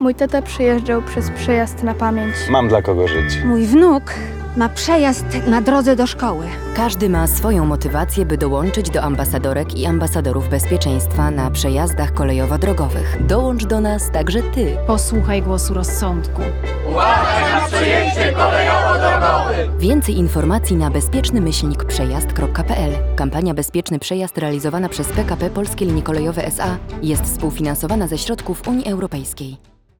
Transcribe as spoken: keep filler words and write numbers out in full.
Mój tata przyjeżdżał przez przejazd na pamięć. Mam dla kogo żyć. Mój wnuk ma przejazd na drodze do szkoły. Każdy ma swoją motywację, by dołączyć do ambasadorek i ambasadorów bezpieczeństwa na przejazdach kolejowo-drogowych. Dołącz do nas także ty. Posłuchaj głosu rozsądku. Więcej informacji na bezpieczny myślnik przejazd kropka p l. Kampania Bezpieczny Przejazd realizowana przez P K P Polskie Linie Kolejowe S A jest współfinansowana ze środków Unii Europejskiej.